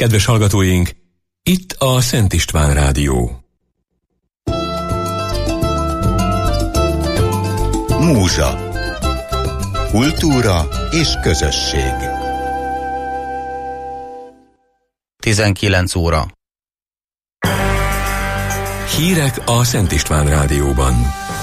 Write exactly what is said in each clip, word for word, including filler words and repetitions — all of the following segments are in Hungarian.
Kedves hallgatóink, itt a Szent István Rádió. Múzsa. Kultúra és közösség. tizenkilenc óra. Hírek a Szent István Rádióban.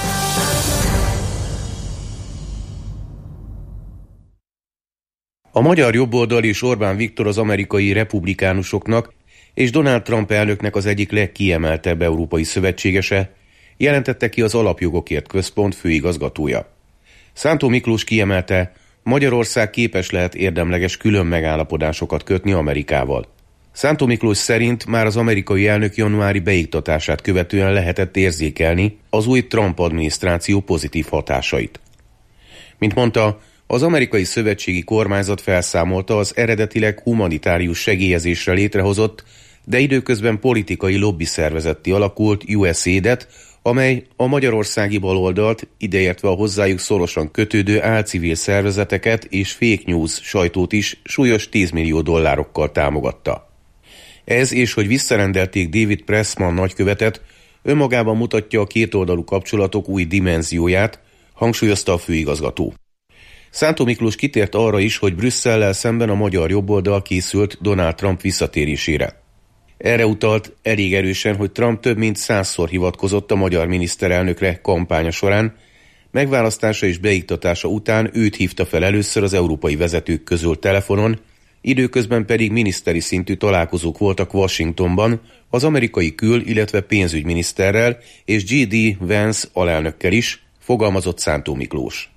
A magyar jobboldal és Orbán Viktor az amerikai republikánusoknak és Donald Trump elnöknek az egyik legkiemeltebb európai szövetségese, jelentette ki az Alapjogokért Központ főigazgatója. Szántó Miklós kiemelte, Magyarország képes lehet érdemleges külön megállapodásokat kötni Amerikával. Szántó Miklós szerint már az amerikai elnök januári beiktatását követően lehetett érzékelni az új Trump adminisztráció pozitív hatásait. Mint mondta, az amerikai szövetségi kormányzat felszámolta az eredetileg humanitárius segélyezésre létrehozott, de időközben politikai lobbyszervezetté alakult U S A I D-et, amely a magyarországi baloldalt, ideértve a hozzájuk szorosan kötődő álcivil szervezeteket és fake news sajtót is súlyos tíz millió dollárokkal támogatta. Ez és hogy visszarendelték David Pressman nagykövetet, önmagában mutatja a kétoldalú kapcsolatok új dimenzióját, hangsúlyozta a főigazgató. Szántó Miklós kitért arra is, hogy Brüsszellel szemben a magyar jobboldal készült Donald Trump visszatérésére. Erre utalt elég erősen, hogy Trump több mint százszor hivatkozott a magyar miniszterelnökre kampánya során, megválasztása és beiktatása után őt hívta fel először az európai vezetők közül telefonon, időközben pedig miniszteri szintű találkozók voltak Washingtonban az amerikai kül-, illetve pénzügyminiszterrel és J D Vance alelnökkel is, fogalmazott Szántó Miklós.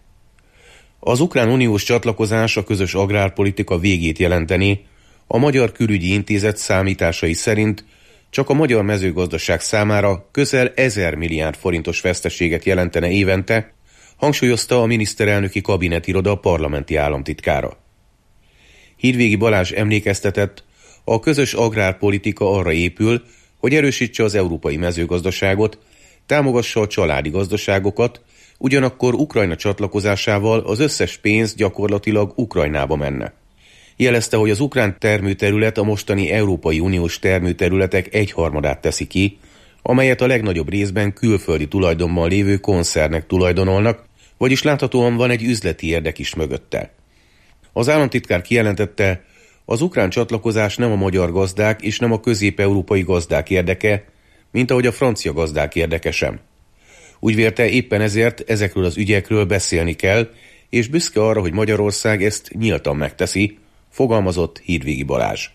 Az ukrán uniós csatlakozás a közös agrárpolitika végét jelenteni, a Magyar Külügyi Intézet számításai szerint csak a magyar mezőgazdaság számára közel ezer milliárd forintos veszteséget jelentene évente, hangsúlyozta a miniszterelnöki kabinetiroda parlamenti államtitkára. Hídvégi Balázs emlékeztetett, a közös agrárpolitika arra épül, hogy erősítse az európai mezőgazdaságot, támogassa a családi gazdaságokat, ugyanakkor Ukrajna csatlakozásával az összes pénz gyakorlatilag Ukrajnába menne. Jelezte, hogy az ukrán termőterület a mostani Európai Uniós termőterületek egyharmadát teszi ki, amelyet a legnagyobb részben külföldi tulajdonban lévő koncernek tulajdonolnak, vagyis láthatóan van egy üzleti érdek is mögötte. Az államtitkár kijelentette, az ukrán csatlakozás nem a magyar gazdák és nem a közép-európai gazdák érdeke, mint ahogy a francia gazdák érdeke sem. Úgy vélte, éppen ezért ezekről az ügyekről beszélni kell, és büszke arra, hogy Magyarország ezt nyíltan megteszi, fogalmazott Hídvégi Balázs.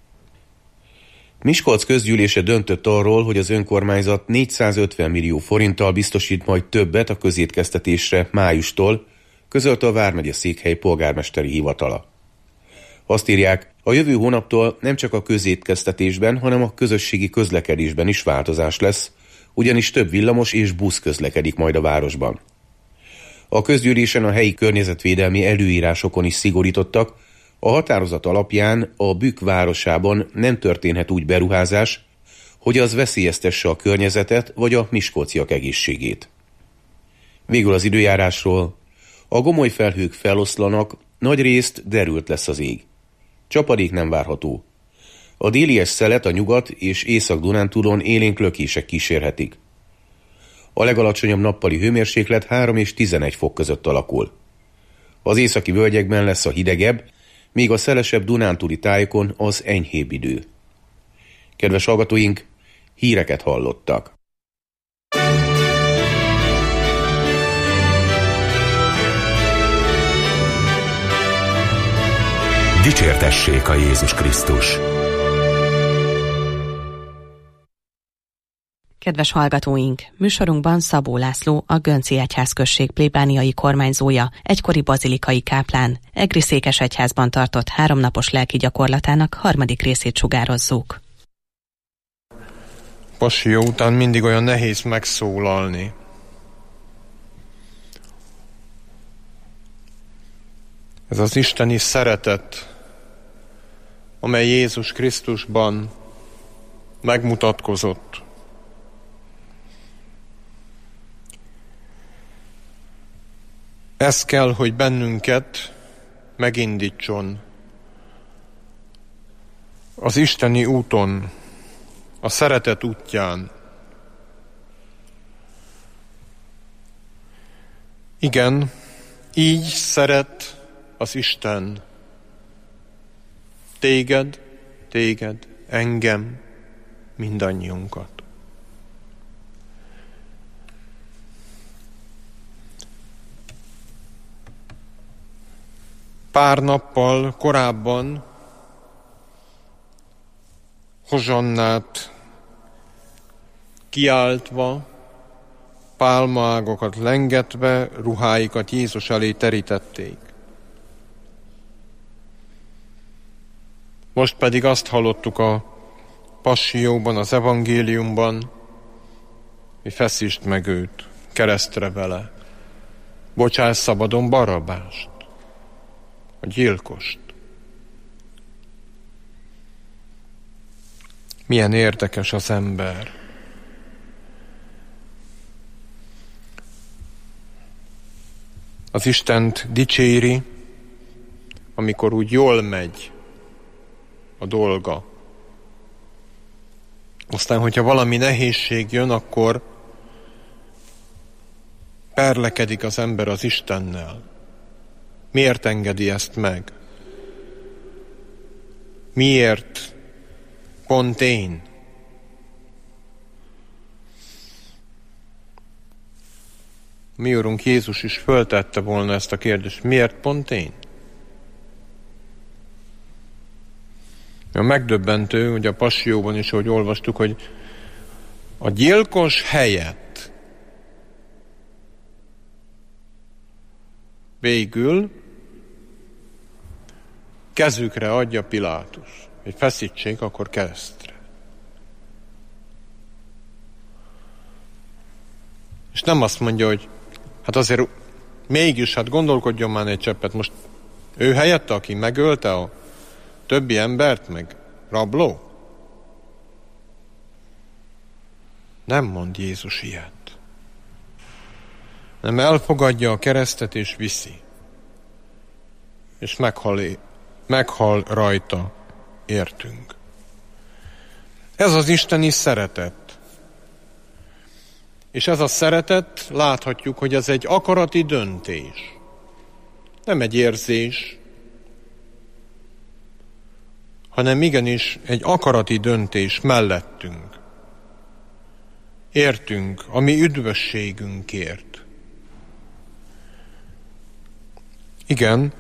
Miskolc közgyűlése döntött arról, hogy az önkormányzat négyszázötven millió forinttal biztosít majd többet a közétkeztetésre májustól, közölte a vármegye székhely polgármesteri hivatala. Azt írják, a jövő hónaptól nem csak a közétkeztetésben, hanem a közösségi közlekedésben is változás lesz, ugyanis több villamos és busz közlekedik majd a városban. A közgyűlésen a helyi környezetvédelmi előírásokon is szigorítottak, a határozat alapján a Bükk városában nem történhet úgy beruházás, hogy az veszélyeztesse a környezetet vagy a miskolciak egészségét. Végül az időjárásról. A gomoly felhők feloszlanak, nagy részt derült lesz az ég. Csapadék nem várható. A délies szelet a nyugat és Észak-Dunántúlon élénk lökések kísérhetik. A legalacsonyabb nappali hőmérséklet három és tizenegy fok között alakul. Az északi völgyekben lesz a hidegebb, míg a szelesebb dunántúli tájokon az enyhébb idő. Kedves hallgatóink, híreket hallottak. Dicsértessék a Jézus Krisztus! Kedves hallgatóink, műsorunkban Szabó László, a Gönci Egyházközség plébániai kormányzója, egykori bazilikai káplán, Egri Székesegyházban tartott háromnapos lelki gyakorlatának harmadik részét sugározzuk. Passió után mindig olyan nehéz megszólalni. Ez az isteni szeretet, amely Jézus Krisztusban megmutatkozott. Ez kell, hogy bennünket megindítson az isteni úton, a szeretet útján. Igen, így szeret az Isten téged, téged, engem, mindannyiunkat. Pár nappal korábban hozsannát kiáltva, pálmaágokat lengetve, ruháikat Jézus elé terítették. Most pedig azt hallottuk a Passió-ban, az evangéliumban, hogy feszítsd meg őt, keresztre vele. Bocsáss szabadon Barabbást, a gyilkost. Milyen érdekes az ember. Az Istent dicséri, amikor úgy jól megy a dolga. Aztán, hogyha valami nehézség jön, akkor perlekedik az ember az Istennel. Miért engedi ezt meg? Miért pont én? Mi Urunk Jézus is föltette volna ezt a kérdést. Miért pont én? A megdöbbentő, hogy a Passió-ban is, ahogy olvastuk, hogy a gyilkos helyett végül kezükre adja Pilátus, hogy feszítsék akkor keresztre. És nem azt mondja, hogy hát azért mégis, hát gondolkodjon már egy cseppet, most ő helyette, aki megölte a többi embert, meg rabló? Nem mond Jézus ilyet. Nem, elfogadja a keresztet és viszi. És meghal, meghal rajta, értünk. Ez az isteni szeretet. És ez a szeretet, láthatjuk, hogy ez egy akarati döntés. Nem egy érzés, hanem igenis egy akarati döntés mellettünk. Értünk, a mi üdvösségünkért. Igen,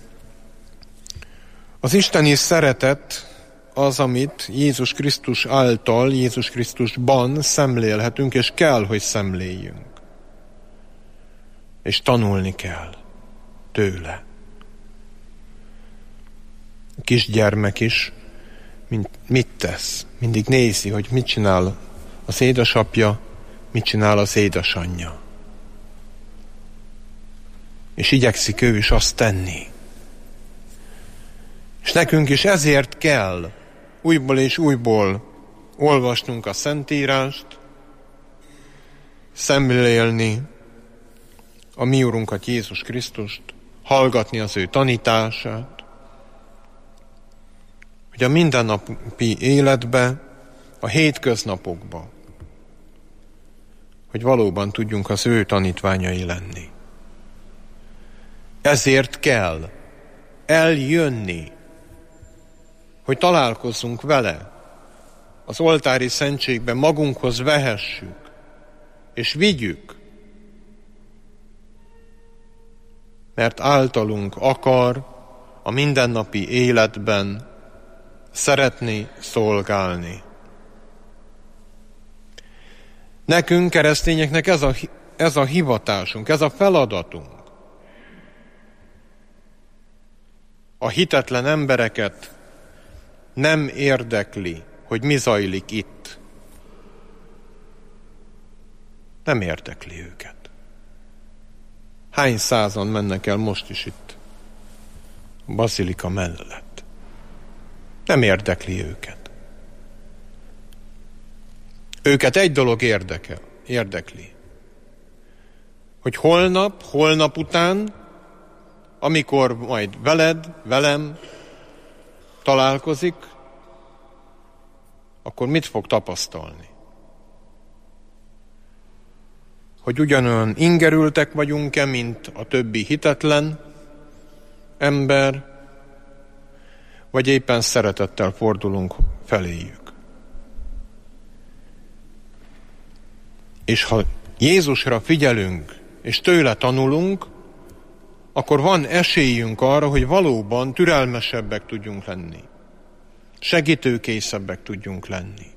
az isteni szeretet az, amit Jézus Krisztus által, Jézus Krisztusban szemlélhetünk, és kell, hogy szemléljünk. És tanulni kell tőle. A kisgyermek is mint, mit tesz? Mindig nézi, hogy mit csinál az édesapja, mit csinál az édesanyja. És igyekszik ő is azt tenni. És nekünk is ezért kell újból és újból olvasnunk a Szentírást, szemlélni a mi Urunkat, Jézus Krisztust, hallgatni az ő tanítását, hogy a mindennapi életbe, a hétköznapokba, hogy valóban tudjunk az ő tanítványai lenni. Ezért kell eljönni, hogy találkozzunk vele, az oltári szentségben magunkhoz vehessük, és vigyük, mert általunk akar a mindennapi életben szeretni, szolgálni. Nekünk, keresztényeknek ez a, ez a hivatásunk, ez a feladatunk. A hitetlen embereket nem érdekli, hogy mi zajlik itt. Nem érdekli őket. Hány százan mennek el most is itt a bazilika mellett? Nem érdekli őket. Őket egy dolog érdekel, érdekli. Hogy holnap, holnap után, amikor majd veled, velem találkozik, akkor mit fog tapasztalni? Hogy ugyanolyan ingerültek vagyunk-e, mint a többi hitetlen ember, vagy éppen szeretettel fordulunk feléjük. És ha Jézusra figyelünk, és tőle tanulunk, akkor van esélyünk arra, hogy valóban türelmesebbek tudjunk lenni. Segítőkészebbek tudjunk lenni.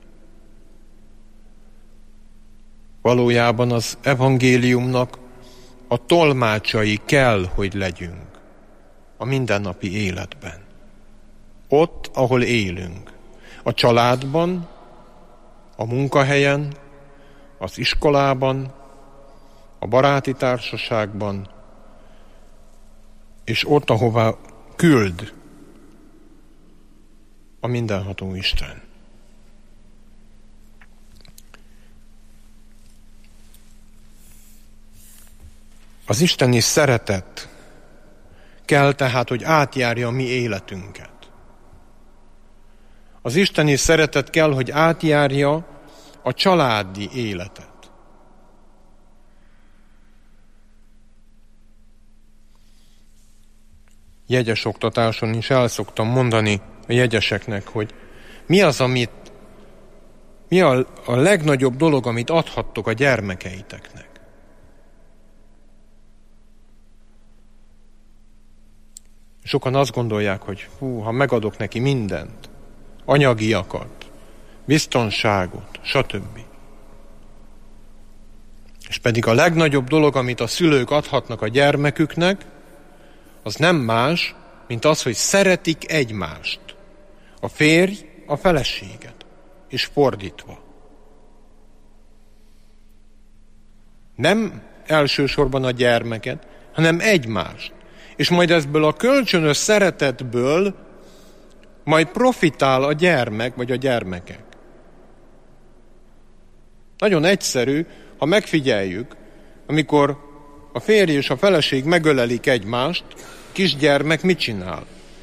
Valójában az evangéliumnak a tolmácsai kell, hogy legyünk a mindennapi életben. Ott, ahol élünk. A családban, a munkahelyen, az iskolában, a baráti társaságban, és ott, ahová küld a mindenható Isten. Az isteni szeretet kell tehát, hogy átjárja a mi életünket. Az isteni szeretet kell, hogy átjárja a családi életet. Jegyes oktatáson is el szoktam mondani a jegyeseknek, hogy mi az, amit, mi a, a legnagyobb dolog, amit adhattok a gyermekeiteknek. Sokan azt gondolják, hogy hú, ha megadok neki mindent, anyagiakat, biztonságot, stb. És pedig a legnagyobb dolog, amit a szülők adhatnak a gyermeküknek, az nem más, mint az, hogy szeretik egymást. A férj a feleséget, és fordítva. Nem elsősorban a gyermeket, hanem egymást. És majd ebből a kölcsönös szeretetből majd profitál a gyermek, vagy a gyermekek. Nagyon egyszerű, ha megfigyeljük, amikor a férj és a feleség megölelik egymást, kisgyermek mit csinál?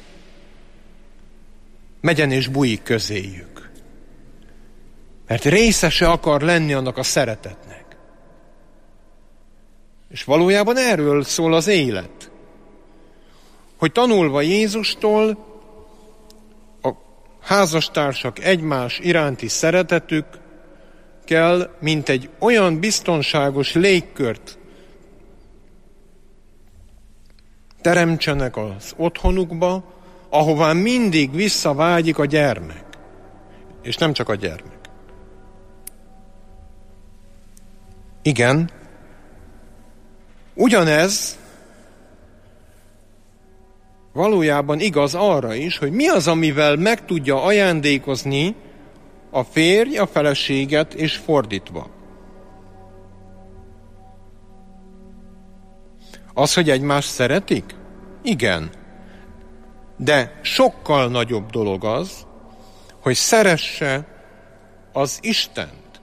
Megyen és bújik közéjük. Mert részese akar lenni annak a szeretetnek. És valójában erről szól az élet. Hogy tanulva Jézustól a házastársak egymás iránti szeretetük kell, mint egy olyan biztonságos légkört teremtsenek az otthonukba, ahová mindig visszavágyik a gyermek. És nem csak a gyermek. Igen, ugyanez valójában igaz arra is, hogy mi az, amivel meg tudja ajándékozni a férj a feleséget, és fordítva. Az, hogy egymást szeretik? Igen. De sokkal nagyobb dolog az, hogy szeresse az Istent.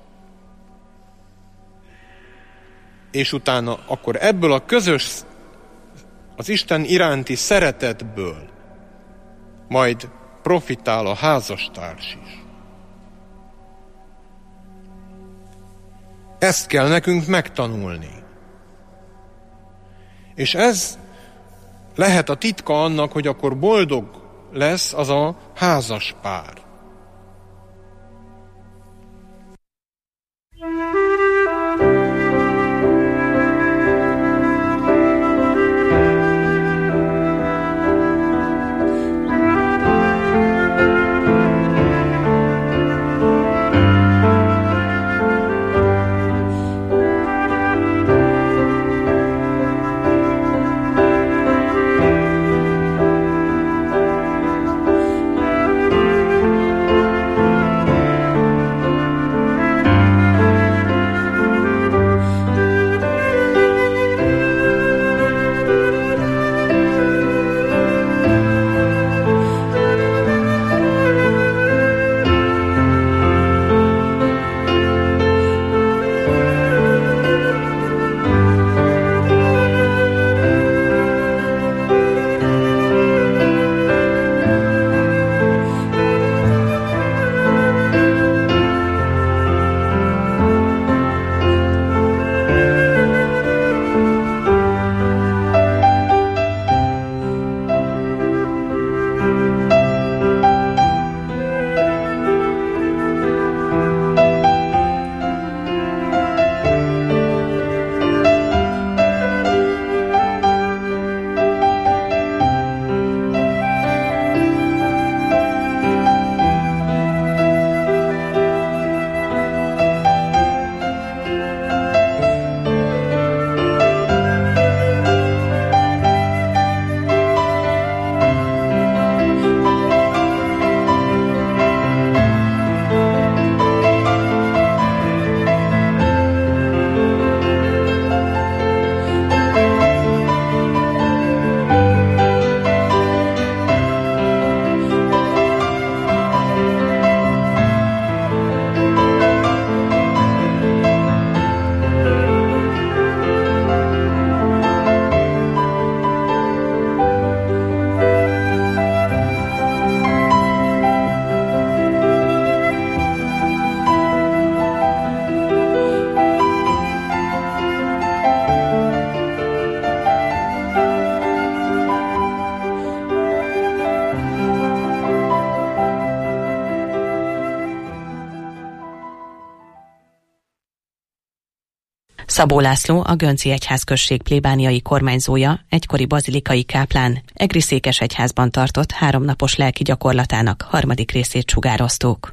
És utána akkor ebből a közös, az Isten iránti szeretetből majd profitál a házastárs is. Ezt kell nekünk megtanulni. És ez lehet a titka annak, hogy akkor boldog lesz az a házas pár. Szabó László, a Gönci Egyházközség plébániai kormányzója, egykori bazilikai káplán, Egri Székesegyházban tartott háromnapos lelki gyakorlatának harmadik részét sugároztuk.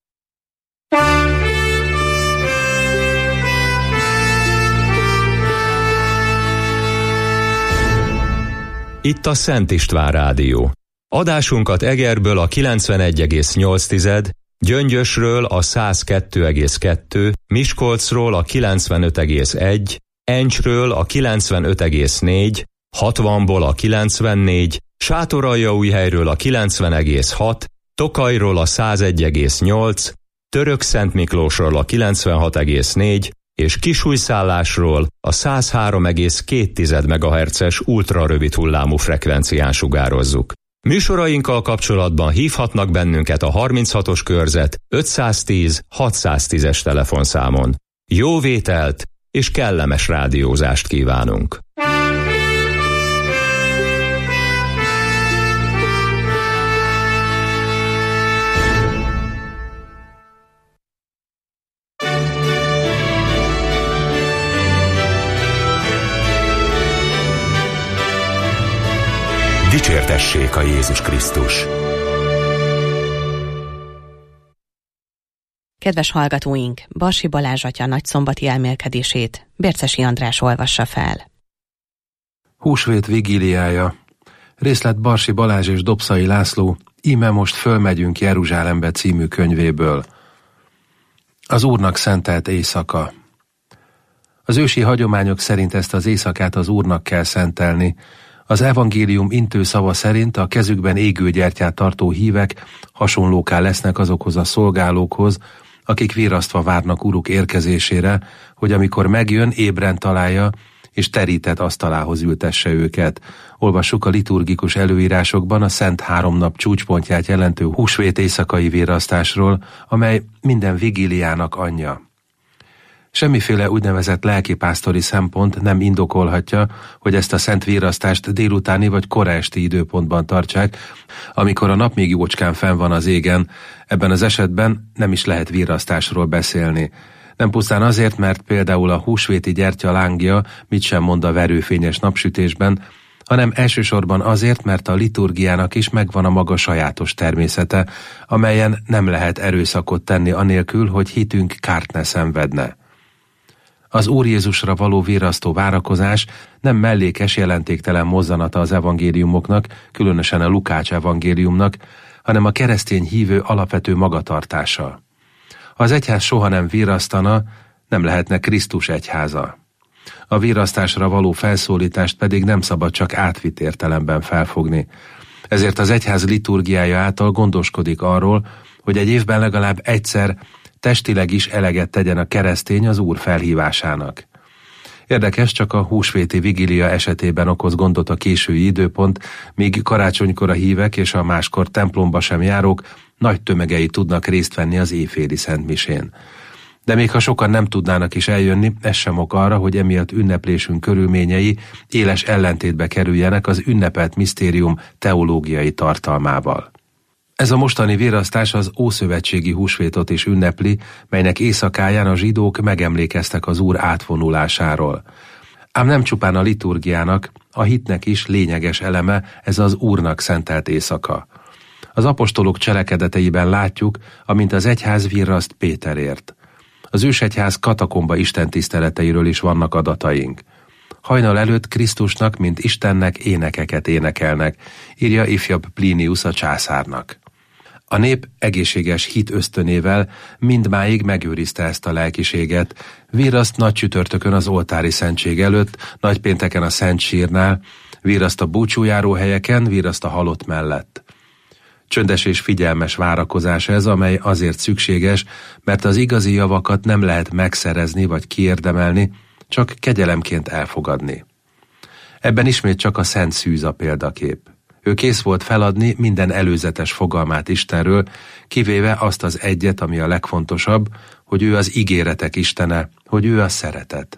Itt a Szent István Rádió. Adásunkat Egerből a kilencvenegy egész nyolc, Gyöngyösről a száz kettő egész kettő, Miskolcról a kilencvenöt egész egy, Encsről a kilencvenöt egész négy, hatvanból a kilencvennégy, Sátoraljaújhelyről a kilencven egész hat, Tokajról a száz egy egész nyolc, Törökszentmiklósról a kilencvenhat egész négy, és Kisújszállásról a száz három egész két megahertzes ultrarövid hullámú frekvencián sugározzuk. Műsorainkkal kapcsolatban hívhatnak bennünket a harminchatos körzet ötszáztíz hatszáztízes telefonszámon. Jó vételt és kellemes rádiózást kívánunk! Dicsértessék a Jézus Krisztus! Kedves hallgatóink, Barsi Balázs atya nagyszombati elmélkedését Bércesi András olvassa fel. Húsvét vigíliája. Részlet Barsi Balázs és Dobszai László Íme most fölmegyünk Jeruzsálembe című könyvéből. Az Úrnak szentelt éjszaka. Az ősi hagyományok szerint ezt az éjszakát az Úrnak kell szentelni. Az evangélium intő szava szerint a kezükben égő gyertyát tartó hívek hasonlóká lesznek azokhoz a szolgálókhoz, akik virrasztva várnak Uruk érkezésére, hogy amikor megjön, ébren találja, és terített asztalához ültesse őket. Olvassuk a liturgikus előírásokban a Szent Háromnap csúcspontját jelentő húsvét éjszakai virrasztásról, amely minden vigíliának anyja. Semmiféle úgynevezett lelkipásztori szempont nem indokolhatja, hogy ezt a szent virrasztást délutáni vagy koraesti időpontban tartsák, amikor a nap még jócskán fenn van az égen. Ebben az esetben nem is lehet virrasztásról beszélni. Nem pusztán azért, mert például a húsvéti gyertya lángja mit sem mond a verőfényes napsütésben, hanem elsősorban azért, mert a liturgiának is megvan a maga sajátos természete, amelyen nem lehet erőszakot tenni anélkül, hogy hitünk kárt ne szenvedne. Az Úr Jézusra való virrasztó várakozás nem mellékes, jelentéktelen mozzanata az evangéliumoknak, különösen a Lukács evangéliumnak, hanem a keresztény hívő alapvető magatartása. Ha az egyház soha nem virrasztana, nem lehetne Krisztus egyháza. A virrasztásra való felszólítást pedig nem szabad csak átvitt értelemben felfogni. Ezért az egyház liturgiája által gondoskodik arról, hogy egy évben legalább egyszer testileg is eleget tegyen a keresztény az Úr felhívásának. Érdekes, csak a húsvéti vigília esetében okoz gondot a késői időpont, míg karácsonykor a hívek és a máskor templomba sem járók nagy tömegei tudnak részt venni az éjféli szentmisén. De még ha sokan nem tudnának is eljönni, ez sem ok arra, hogy emiatt ünneplésünk körülményei éles ellentétbe kerüljenek az ünnepelt misztérium teológiai tartalmával. Ez a mostani virrasztás az ószövetségi húsvétot is ünnepli, melynek éjszakáján a zsidók megemlékeztek az Úr átvonulásáról. Ám nem csupán a liturgiának, a hitnek is lényeges eleme ez az Úrnak szentelt éjszaka. Az apostolok cselekedeteiben látjuk, amint az egyház virraszt Péterért. Az ősegyház katakomba istentiszteleteiről is vannak adataink. Hajnal előtt Krisztusnak, mint Istennek énekeket énekelnek, írja ifjabb Plinius a császárnak. A nép egészséges hit ösztönével mindmáig megőrizte ezt a lelkiséget, virraszt nagy csütörtökön az oltári szentség előtt, nagypénteken a Szent Sírnál, virraszt a búcsújáró helyeken, virraszt a halott mellett. Csöndes és figyelmes várakozás ez, amely azért szükséges, mert az igazi javakat nem lehet megszerezni vagy kiérdemelni, csak kegyelemként elfogadni. Ebben ismét csak a Szent Szűz a példakép. Ő kész volt feladni minden előzetes fogalmát Istenről, kivéve azt az egyet, ami a legfontosabb, hogy ő az ígéretek Istene, hogy ő a szeretet.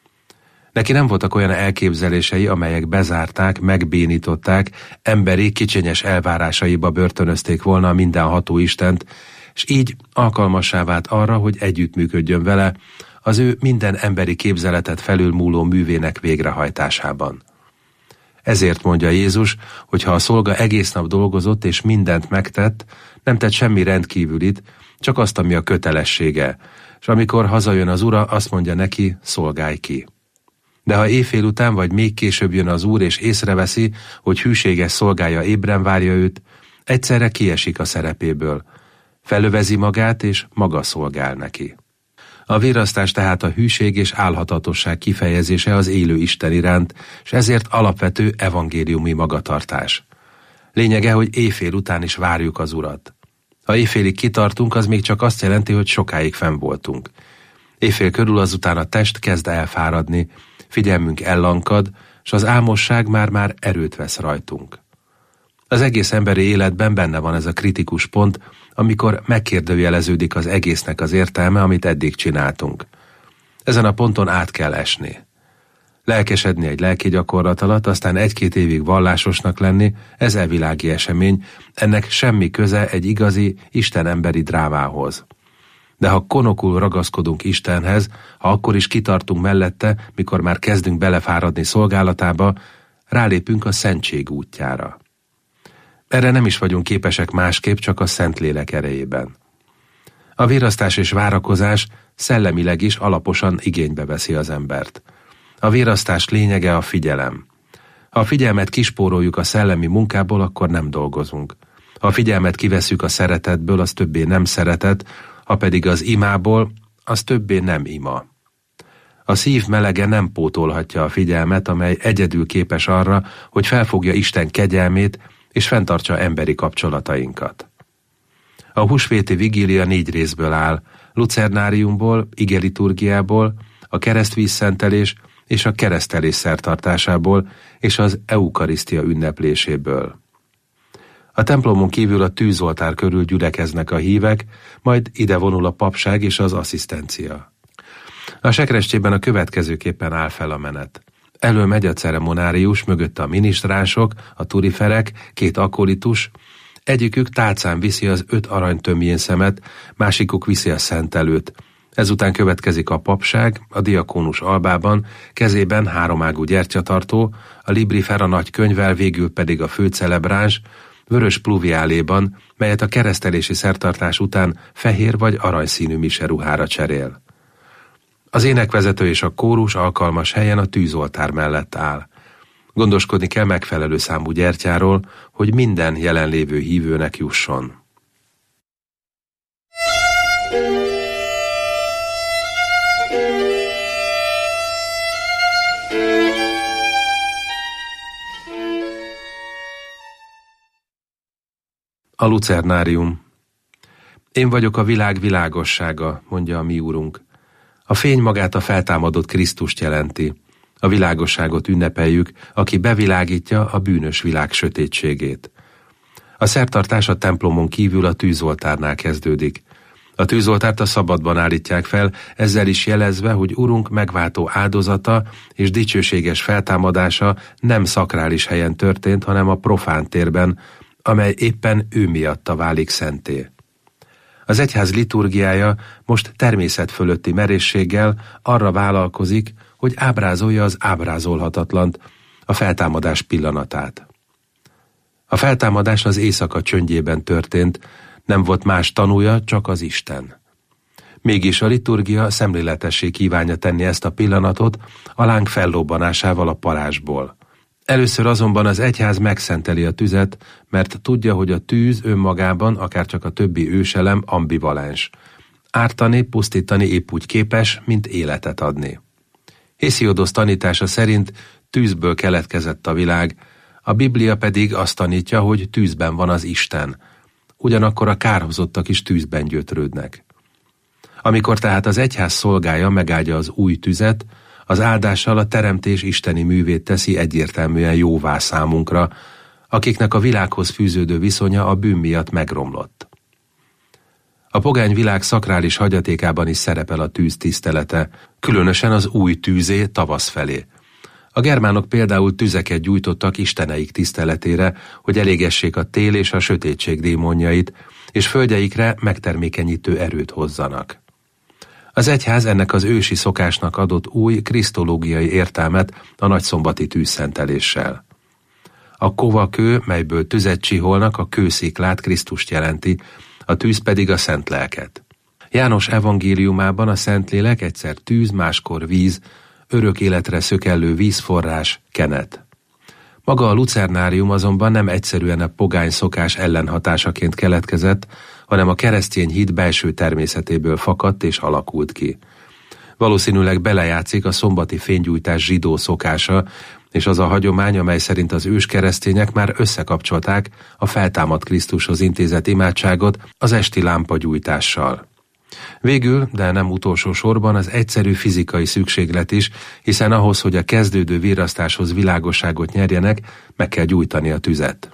Neki nem voltak olyan elképzelései, amelyek bezárták, megbénították, emberi, kicsinyes elvárásaiba börtönözték volna a mindenható Istent, és így alkalmassá vált arra, hogy együttműködjön vele, az ő minden emberi képzeletet felülmúló művének végrehajtásában. Ezért mondja Jézus, hogy ha a szolga egész nap dolgozott és mindent megtett, nem tett semmi rendkívülit, csak azt, ami a kötelessége, és amikor hazajön az ura, azt mondja neki, szolgálj ki. De ha éjfél után vagy még később jön az úr, és észreveszi, hogy hűséges szolgája ébren várja őt, egyszerre kiesik a szerepéből, felövezi magát, és maga szolgál neki. A virasztás tehát a hűség és álhatatosság kifejezése az élő Isten iránt, és ezért alapvető evangéliumi magatartás. Lényege, hogy éjfél után is várjuk az Urat. Ha éjfélig kitartunk, az még csak azt jelenti, hogy sokáig fenn voltunk. Éjfél körül azután a test kezd elfáradni, figyelmünk ellankad, és az álmosság már-már erőt vesz rajtunk. Az egész emberi életben benne van ez a kritikus pont, amikor megkérdőjeleződik az egésznek az értelme, amit eddig csináltunk. Ezen a ponton át kell esni. Lelkesedni egy lelki gyakorlat alatt, aztán egy-két évig vallásosnak lenni, ez elvilági esemény, ennek semmi köze egy igazi, istenemberi drámához. De ha konokul ragaszkodunk Istenhez, ha akkor is kitartunk mellette, mikor már kezdünk belefáradni szolgálatába, rálépünk a szentség útjára. Erre nem is vagyunk képesek másképp, csak a Szentlélek erejében. A virasztás és várakozás szellemileg is alaposan igénybe veszi az embert. A virasztás lényege a figyelem. Ha a figyelmet kispóroljuk a szellemi munkából, akkor nem dolgozunk. Ha a figyelmet kivesszük a szeretetből, az többé nem szeretet, ha pedig az imából, az többé nem ima. A szív melege nem pótolhatja a figyelmet, amely egyedül képes arra, hogy felfogja Isten kegyelmét, és fenntartsa emberi kapcsolatainkat. A húsvéti vigília négy részből áll, lucernáriumból, igeliturgiából, a keresztvízszentelés és a keresztelés szertartásából és az eukarisztia ünnepléséből. A templomon kívül a tűzoltár körül gyülekeznek a hívek, majd ide vonul a papság és az asszisztencia. A sekrestjében a következőképpen áll fel a menet. Elől megy a ceremonárius, mögötte a minisztránsok, a turiferek, két akolitus, egyikük tálcán viszi az öt aranytömjén szemet, másikuk viszi a szentelőt. Ezután következik a papság, a diakónus albában, kezében háromágú gyertyatartó, a librifer a nagy könyvvel, végül pedig a főcelebráns, vörös pluviáléban, melyet a keresztelési szertartás után fehér vagy aranyszínű miseruhára cserél. Az énekvezető és a kórus alkalmas helyen a tűzoltár mellett áll. Gondoskodni kell megfelelő számú gyertyáról, hogy minden jelenlévő hívőnek jusson. A lucernárium. Én vagyok a világ világossága, mondja a mi úrunk. A fény magát a feltámadott Krisztust jelenti. A világosságot ünnepeljük, aki bevilágítja a bűnös világ sötétségét. A szertartás a templomon kívül a tűzoltárnál kezdődik. A tűzoltárt a szabadban állítják fel, ezzel is jelezve, hogy Urunk megváltó áldozata és dicsőséges feltámadása nem szakrális helyen történt, hanem a profán térben, amely éppen ő miatta válik szenté. Az egyház liturgiája most természet fölötti merészséggel arra vállalkozik, hogy ábrázolja az ábrázolhatatlant, a feltámadás pillanatát. A feltámadás az éjszaka csöndjében történt, nem volt más tanúja, csak az Isten. Mégis a liturgia szemléletessé kívánja tenni ezt a pillanatot a láng fellobbanásával a parázsból. Először azonban az egyház megszenteli a tüzet, mert tudja, hogy a tűz önmagában, akárcsak a többi őselem ambivalens. Ártani, pusztítani épp úgy képes, mint életet adni. Hésziodosz tanítása szerint tűzből keletkezett a világ, a Biblia pedig azt tanítja, hogy tűzben van az Isten. Ugyanakkor a kárhozottak is tűzben gyötrődnek. Amikor tehát az egyház szolgája megáldja az új tüzet, az áldással a teremtés isteni művét teszi egyértelműen jóvá számunkra, akiknek a világhoz fűződő viszonya a bűn miatt megromlott. A pogány világ szakrális hagyatékában is szerepel a tűz tisztelete, különösen az új tűzé tavasz felé. A germánok például tüzeket gyújtottak isteneik tiszteletére, hogy elégessék a tél és a sötétség démonjait, és földjeikre megtermékenyítő erőt hozzanak. Az egyház ennek az ősi szokásnak adott új krisztológiai értelmet a nagyszombati tűzszenteléssel. A kovakő, melyből tüzet csiholnak, a kősziklát, Krisztust jelenti, a tűz pedig a szent lelket. János evangéliumában a Szentlélek egyszer tűz, máskor víz, örök életre szökellő vízforrás, kenet. Maga a lucernárium azonban nem egyszerűen a pogány szokás ellenhatásaként keletkezett, hanem a keresztény hit belső természetéből fakadt és alakult ki. Valószínűleg belejátszik a szombati fénygyújtás zsidó szokása, és az a hagyomány, amely szerint az őskeresztények már összekapcsolták a feltámadt Krisztushoz intézett imádságot az esti lámpagyújtással. Végül, de nem utolsó sorban az egyszerű fizikai szükséglet is, hiszen ahhoz, hogy a kezdődő virrasztáshoz világosságot nyerjenek, meg kell gyújtani a tüzet.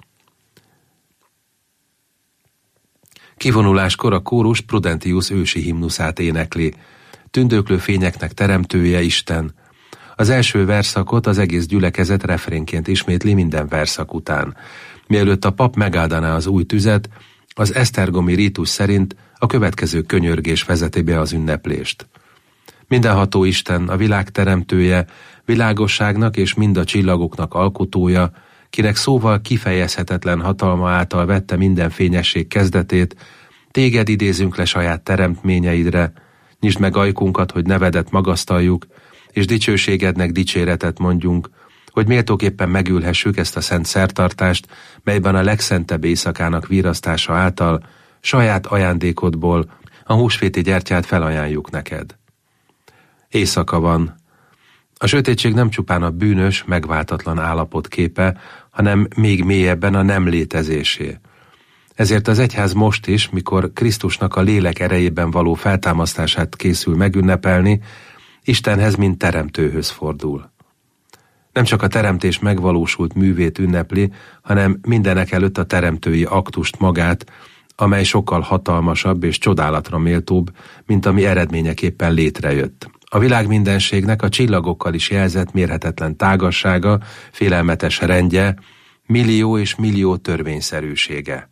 Kivonuláskor a kórus Prudentius ősi himnuszát énekli. Tündöklő fényeknek teremtője Isten. Az első verszakot az egész gyülekezet refrénként ismétli minden verszak után. Mielőtt a pap megáldaná az új tüzet, az esztergomi rítus szerint a következő könyörgés vezeti be az ünneplést. Mindenható Isten, a világ teremtője, világosságnak és mind a csillagoknak alkotója, kinek szóval kifejezhetetlen hatalma által vette minden fényesség kezdetét, téged idézünk le saját teremtményeidre, nyisd meg ajkunkat, hogy nevedet magasztaljuk, és dicsőségednek dicséretet mondjunk, hogy méltóképpen megülhessük ezt a szent szertartást, melyben a legszentebb éjszakának virrasztása által saját ajándékodból a húsvéti gyertyát felajánljuk neked. Éjszaka van. A sötétség nem csupán a bűnös, megváltatlan állapot képe, hanem még mélyebben a nem létezésé. Ezért az egyház most is, mikor Krisztusnak a lélek erejében való feltámasztását készül megünnepelni, Istenhez, mint teremtőhöz fordul. Nem csak a teremtés megvalósult művét ünnepli, hanem mindenek előtt a teremtői aktust magát, amely sokkal hatalmasabb és csodálatra méltóbb, mint ami eredményeképpen létrejött. A világ mindenségnek a csillagokkal is jelzett mérhetetlen tágassága, félelmetes rendje, millió és millió törvényszerűsége.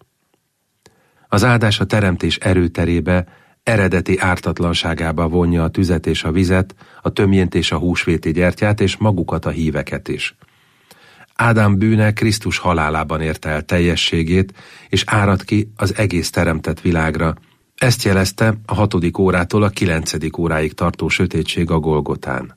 Az áldás a teremtés erőterébe, eredeti ártatlanságába vonja a tüzet és a vizet, a tömjént és a húsvéti gyertyát, és magukat a híveket is. Ádám bűne Krisztus halálában érte el teljességét, és árad ki az egész teremtett világra. Ezt jelezte a hatodik órától a kilencedik óráig tartó sötétség a Golgotán.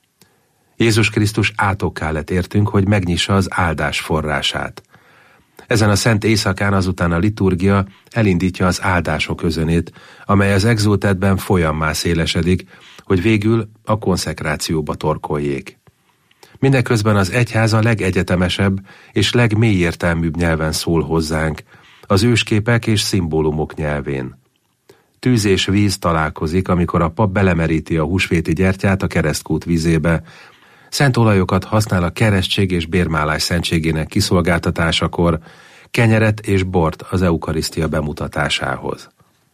Jézus Krisztus átokká lett értünk, hogy megnyissa az áldás forrását. Ezen a szent éjszakán azután a liturgia elindítja az áldások özönét, amely az exultetben folyammá szélesedik, hogy végül a konszekrációba torkoljék. Mindeközben az egyház a legegyetemesebb és legmélyértelműbb nyelven szól hozzánk, az ősképek és szimbólumok nyelvén. Tűz és víz találkozik, amikor a pap belemeríti a húsvéti gyertyát a keresztkút vízébe, szent olajokat használ a keresztség és bérmálás szentségének kiszolgáltatásakor, kenyeret és bort az eukarisztia bemutatásához.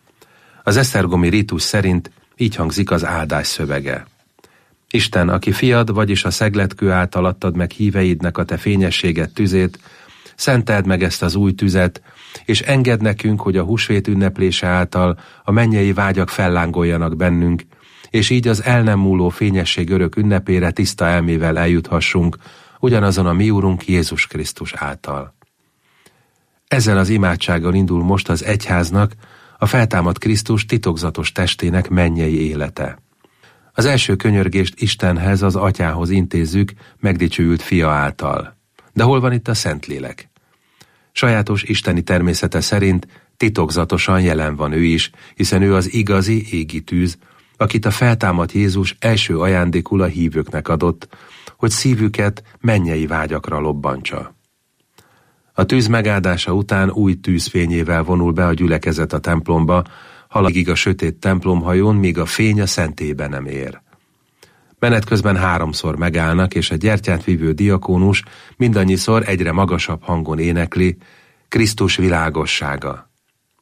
Az esztergomi rítus szerint így hangzik az áldás szövege. Isten, aki fiad, vagyis a szegletkő által adtad meg híveidnek a te fényességet tüzét, szenteld meg ezt az új tüzet, és engedd nekünk, hogy a húsvét ünneplése által a mennyei vágyak fellángoljanak bennünk, és így az el nem múló fényesség örök ünnepére tiszta elmével eljuthassunk, ugyanazon a mi Úrunk Jézus Krisztus által. Ezzel az imádsággal indul most az egyháznak a feltámadt Krisztus titokzatos testének mennyei élete. Az első könyörgést Istenhez, az Atyához intézzük megdicsőült fia által. De hol van itt a Szentlélek? Sajátos isteni természete szerint titokzatosan jelen van ő is, hiszen ő az igazi égi tűz, akit a feltámadt Jézus első ajándékul a hívőknek adott, hogy szívüket mennyei vágyakra lobbantsa. A tűz megáldása után új tűzfényével vonul be a gyülekezet a templomba, haladékig a sötét templomhajón, míg a fény a szentélybe nem ér. Menet közben háromszor megállnak, és a gyertyát vívő diakónus mindannyiszor egyre magasabb hangon énekli: Krisztus világossága.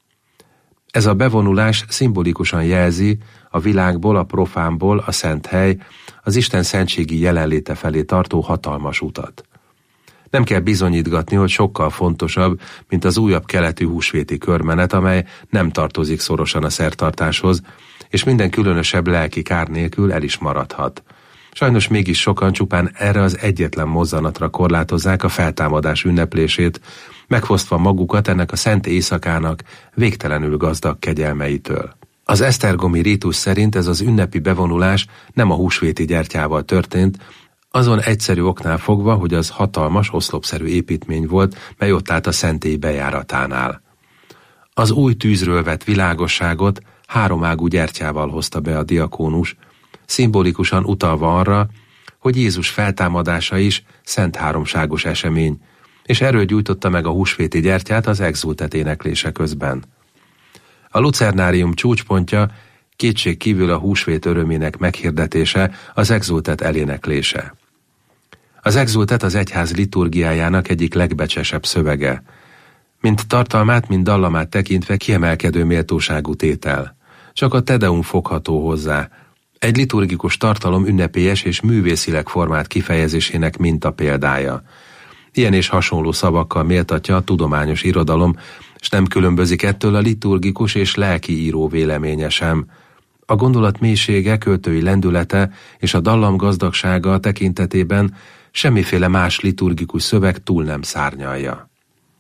Ez a bevonulás szimbolikusan jelzi a világból, a profánból a szent hely, az Isten szentségi jelenléte felé tartó hatalmas utat. Nem kell bizonyítgatni, hogy sokkal fontosabb, mint az újabb keletű húsvéti körmenet, amely nem tartozik szorosan a szertartáshoz, és minden különösebb lelki kár nélkül el is maradhat. Sajnos mégis sokan csupán erre az egyetlen mozzanatra korlátozzák a feltámadás ünneplését, megfosztva magukat ennek a szent éjszakának végtelenül gazdag kegyelmeitől. Az esztergomi rítus szerint ez az ünnepi bevonulás nem a húsvéti gyertyával történt, azon egyszerű oknál fogva, hogy az hatalmas, oszlopszerű építmény volt, mely ott állt a szentély bejáratánál. Az új tűzről vett világosságot háromágú gyertyával hozta be a diakónus, szimbolikusan utalva arra, hogy Jézus feltámadása is szent háromságos esemény, és erről gyújtotta meg a húsvéti gyertyát az exultet éneklése közben. A lucernárium csúcspontja kétség kívül a húsvét örömének meghirdetése, az exultet eléneklése. Az exultet az egyház liturgiájának egyik legbecsesebb szövege. Mint tartalmát, mint dallamát tekintve kiemelkedő méltóságú tétel. Csak a Tedeum fogható hozzá. Egy liturgikus tartalom ünnepélyes és művészileg formált kifejezésének mintapéldája. Ilyen és hasonló szavakkal méltatja a tudományos irodalom, és nem különbözik ettől a liturgikus és lelki író véleménye sem. A gondolat mélysége, költői lendülete és a dallam gazdagsága tekintetében semmiféle más liturgikus szöveg túl nem szárnyalja.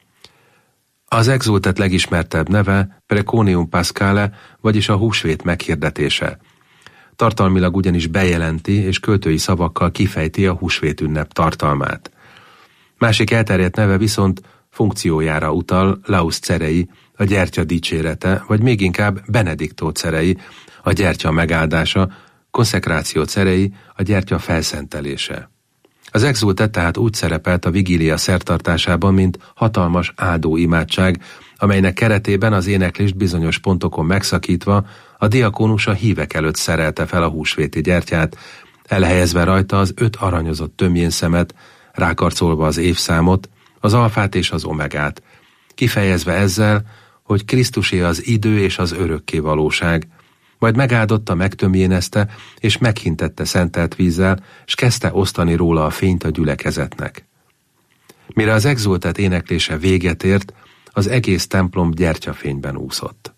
Az exultet legismertebb neve Preconium Pascale, vagyis a húsvét meghirdetése. Tartalmilag ugyanis bejelenti és költői szavakkal kifejti a húsvét ünnep tartalmát. Másik elterjedt neve viszont funkciójára utal, Laus Cerei, a gyertya dicsérete, vagy még inkább Benedictó Cerei, a gyertya megáldása, Consecratio Cerei, a gyertya felszentelése. Az exultet tehát úgy szerepelt a vigília szertartásában, mint hatalmas áldó imádság, amelynek keretében az éneklést bizonyos pontokon megszakítva a diakónus a hívek előtt szerelte fel a húsvéti gyertyát, elhelyezve rajta az öt aranyozott tömjénszemet, rákarcolva az évszámot, az alfát és az omegát, kifejezve ezzel, hogy Krisztusé az idő és az örökké valóság, majd megáldotta, megtömjénezte, és meghintette szentelt vízzel, és kezdte osztani róla a fényt a gyülekezetnek. Mire az exultet éneklése véget ért, az egész templom gyertyafényben úszott.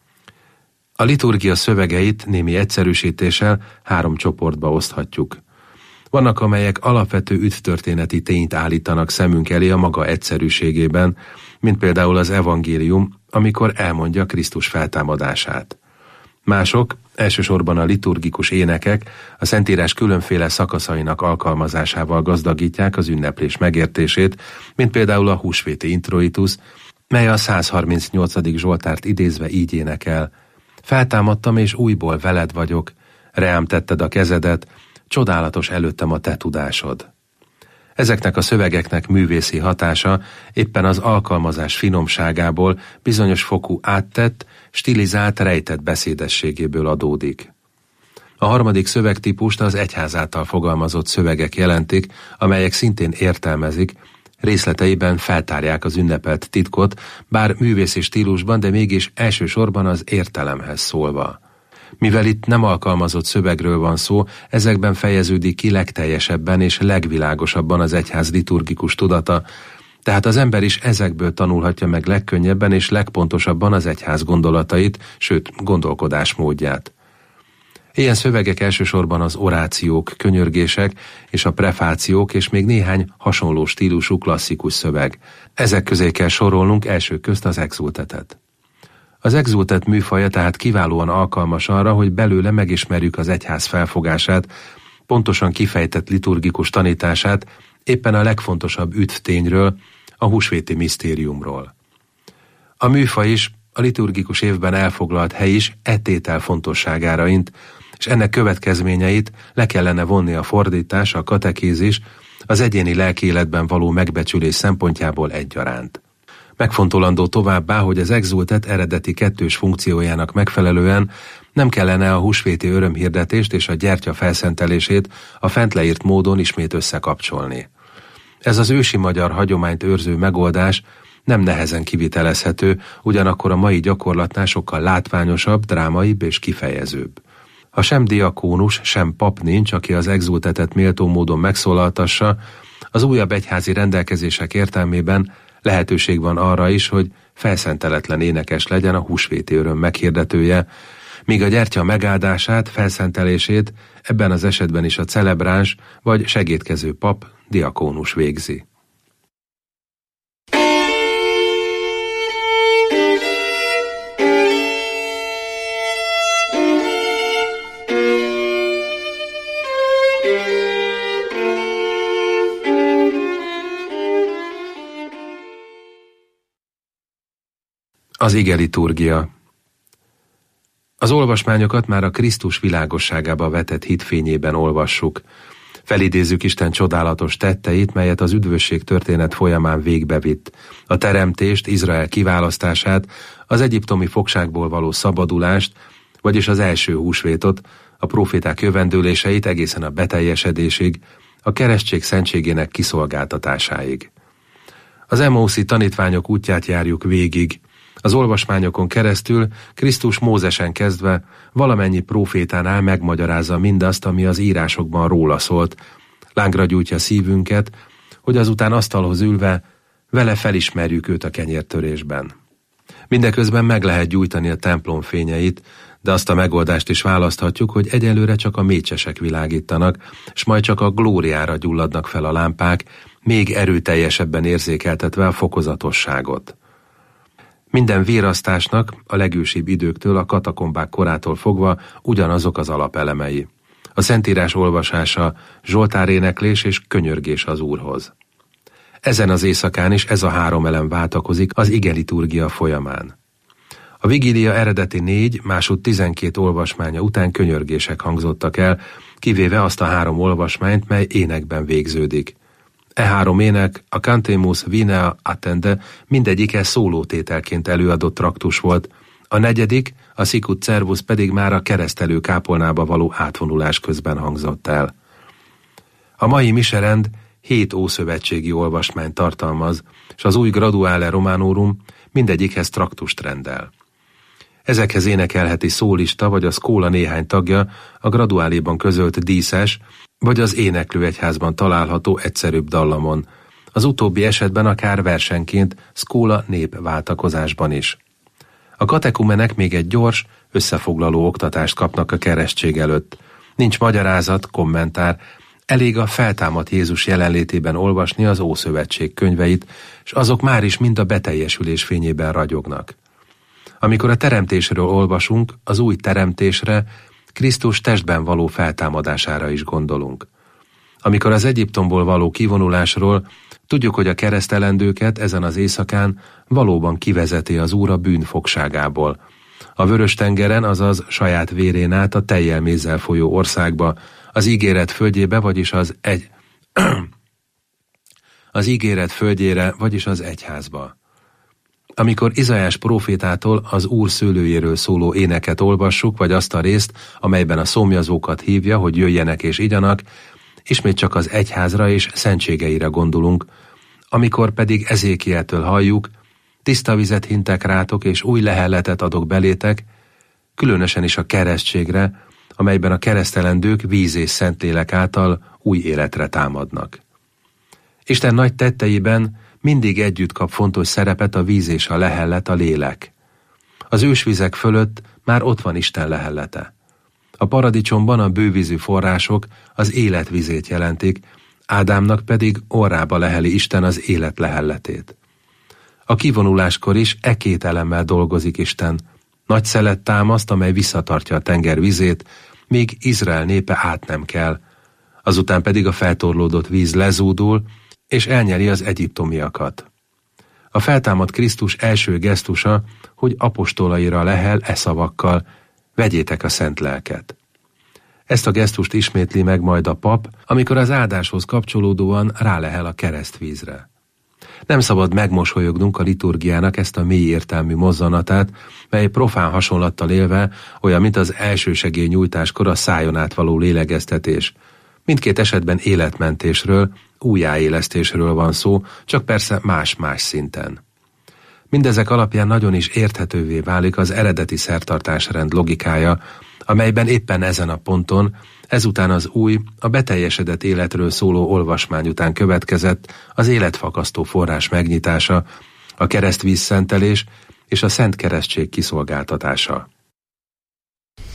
A liturgia szövegeit némi egyszerűsítéssel három csoportba oszthatjuk. Vannak, amelyek alapvető üdvtörténeti tényt állítanak szemünk elé a maga egyszerűségében, mint például az evangélium, amikor elmondja Krisztus feltámadását. Mások, elsősorban a liturgikus énekek, a Szentírás különféle szakaszainak alkalmazásával gazdagítják az ünneplés megértését, mint például a húsvéti introitus, mely a százharmincnyolcadik Zsoltárt idézve így énekel: feltámadtam és újból veled vagyok, reám tetted a kezedet, csodálatos előttem a te tudásod. Ezeknek a szövegeknek művészi hatása éppen az alkalmazás finomságából, bizonyos fokú áttett, stilizált, rejtett beszédességéből adódik. A harmadik szövegtípust az egyház által fogalmazott szövegek jelentik, amelyek szintén értelmezik, részleteiben feltárják az ünnepelt titkot, bár művészi stílusban, de mégis elsősorban az értelemhez szólva. Mivel itt nem alkalmazott szövegről van szó, ezekben fejeződik ki legteljesebben és legvilágosabban az egyház liturgikus tudata, tehát az ember is ezekből tanulhatja meg legkönnyebben és legpontosabban az egyház gondolatait, sőt gondolkodásmódját. Ilyen szövegek elsősorban az orációk, könyörgések és a prefációk és még néhány hasonló stílusú klasszikus szöveg. Ezek közé kell sorolnunk elsők közt az exultetet. Az exultet műfaja tehát kiválóan alkalmas arra, hogy belőle megismerjük az egyház felfogását, pontosan kifejtett liturgikus tanítását, éppen a legfontosabb üdvtényről, a húsvéti misztériumról. A műfaj is, a liturgikus évben elfoglalt hely is e tétel fontosságára int, és ennek következményeit le kellene vonni a fordítás, a katekézis, az egyéni lelkiéletben való megbecsülés szempontjából egyaránt. Megfontolandó továbbá, hogy az exultet eredeti kettős funkciójának megfelelően nem kellene a húsvéti örömhirdetést és a gyertya felszentelését a fent leírt módon ismét összekapcsolni. Ez az ősi magyar hagyományt őrző megoldás nem nehezen kivitelezhető, ugyanakkor a mai gyakorlatnál sokkal látványosabb, drámaibb és kifejezőbb. Ha sem diakónus, sem pap nincs, aki az exultetet méltó módon megszólaltassa, az újabb egyházi rendelkezések értelmében lehetőség van arra is, hogy felszenteletlen énekes legyen a húsvéti öröm meghirdetője, míg a gyertya megáldását, felszentelését ebben az esetben is a celebráns vagy segédkező pap, diakónus végzi. Az ige liturgia. Az olvasmányokat már a Krisztus világosságába vetett hitfényében olvassuk. Felidézzük Isten csodálatos tetteit, melyet az üdvösség történet folyamán végbevitt. A teremtést, Izrael kiválasztását, az egyiptomi fogságból való szabadulást, vagyis az első húsvétot, a próféták jövendőléseit egészen a beteljesedésig, a keresztség szentségének kiszolgáltatásáig. Az Emauszi tanítványok útját járjuk végig. Az olvasmányokon keresztül Krisztus Mózesen kezdve valamennyi prófétánál megmagyarázza mindazt, ami az írásokban róla szólt. Lángra gyújtja szívünket, hogy azután asztalhoz ülve vele felismerjük őt a kenyértörésben. Mindeközben meg lehet gyújtani a templom fényeit, de azt a megoldást is választhatjuk, hogy egyelőre csak a mécsesek világítanak, s majd csak a glóriára gyulladnak fel a lámpák, még erőteljesebben érzékeltetve a fokozatosságot. Minden vérasztásnak a legősibb időktől, a katakombák korától fogva ugyanazok az alapelemei. A Szentírás olvasása, zsoltáréneklés és könyörgés az Úrhoz. Ezen az éjszakán is ez a három elem váltakozik az ige liturgia folyamán. A vigília eredeti négy, másút tizenkét olvasmánya után könyörgések hangzottak el, kivéve azt a három olvasmányt, mely énekben végződik. E három ének, a Cantemus Vinea Attende, mindegyike szólótételként előadott traktus volt, a negyedik, a Sicut Servus pedig már a keresztelő kápolnába való átvonulás közben hangzott el. A mai miserend hét ószövetségi olvasmányt tartalmaz, és az új Graduale Romanorum mindegyikhez traktust rendel. Ezekhez énekelheti szólista vagy a szkóla néhány tagja a Graduáléban közölt díszes, vagy az éneklőegyházban található egyszerűbb dallamon, az utóbbi esetben akár versenként szkóla népváltakozásban is. A katekumenek még egy gyors, összefoglaló oktatást kapnak a keresztség előtt. Nincs magyarázat, kommentár, elég a feltámadt Jézus jelenlétében olvasni az Ószövetség könyveit, és azok már is mind a beteljesülés fényében ragyognak. Amikor a teremtésről olvasunk, az új teremtésre, Krisztus testben való feltámadására is gondolunk. Amikor az Egyiptomból való kivonulásról, tudjuk, hogy a keresztelendőket ezen az éjszakán valóban kivezeti az Úr a bűn fogságából. A Vörös-tengeren, azaz saját vérén át a tejjel mézzel folyó országba, az ígéret földjébe, vagyis az egy... az ígéret földjére, vagyis az egyházba. Amikor Izaiás prófétától az Úr szőlőjéről szóló éneket olvassuk, vagy azt a részt, amelyben a szomjazókat hívja, hogy jöjjenek és igyanak, ismét csak az egyházra és szentségeire gondolunk, amikor pedig Ezékieltől halljuk, tiszta vizet hintek rátok, és új lehelletet adok belétek, különösen is a keresztségre, amelyben a keresztelendők víz és szentlélek által új életre támadnak. Isten nagy tetteiben mindig együtt kap fontos szerepet a víz és a lehellet, a lélek. Az ősvizek fölött már ott van Isten lehellete. A paradicsomban a bővízű források az élet vizét jelentik, Ádámnak pedig orrába leheli Isten az élet lehelletét. A kivonuláskor is e két elemmel dolgozik Isten. Nagy szelet támaszt, amely visszatartja a tenger vizét, míg Izrael népe át nem kell. Azután pedig a feltorlódott víz lezúdul, és elnyeri az egyiptomiakat. A feltámadt Krisztus első gesztusa, hogy apostolaira lehel e szavakkal, vegyétek a szent lelket. Ezt a gesztust ismétli meg majd a pap, amikor az áldáshoz kapcsolódóan rálehel a keresztvízre. Nem szabad megmosolyognunk a liturgiának ezt a mély értelmű mozzanatát, mely profán hasonlattal élve olyan, mint az elsősegély nyújtáskor a szájon át való lélegeztetés. Mindkét esetben életmentésről, újjáélesztésről van szó, csak persze más-más szinten. Mindezek alapján nagyon is érthetővé válik az eredeti szertartásrend logikája, amelyben éppen ezen a ponton, ezután az új, a beteljesedett életről szóló olvasmány után következett az életfakasztó forrás megnyitása, a keresztvíz szentelés és a szent keresztség kiszolgáltatása.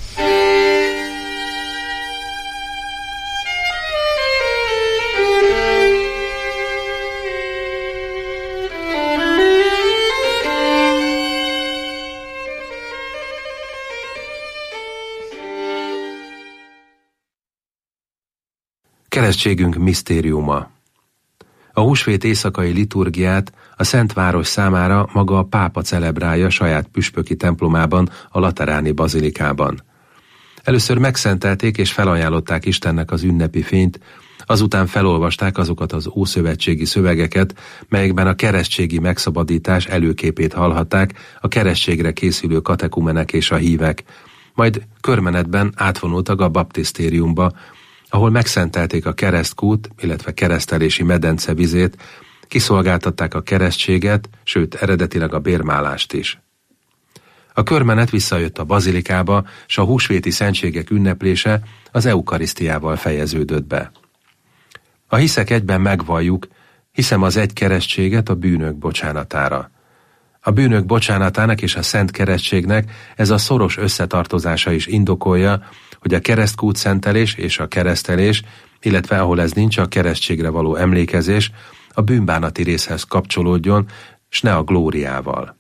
Keresztségünk misztériuma. A húsvét éjszakai liturgiát a Szentváros számára maga a pápa celebrálja saját püspöki templomában, a Lateráni bazilikában. Először megszentelték és felajánlották Istennek az ünnepi fényt, azután felolvasták azokat az ószövetségi szövegeket, melyekben a keresztségi megszabadítás előképét hallhatták a keresztségre készülő katekumenek és a hívek, majd körmenetben átvonultak a baptisztériumba, ahol megszentelték a keresztkút, illetve keresztelési medence vizét, kiszolgáltatták a keresztséget, sőt eredetileg a bérmálást is. A körmenet visszajött a bazilikába, s a húsvéti szentségek ünneplése az eukarisztiával fejeződött be. A hiszek egyben megvalljuk, hiszem az egy keresztséget a bűnök bocsánatára. A bűnök bocsánatának és a szent keresztségnek ez a szoros összetartozása is indokolja, hogy a keresztkút szentelés és a keresztelés, illetve ahol ez nincs, a keresztségre való emlékezés a bűnbánati részhez kapcsolódjon, s ne a glóriával.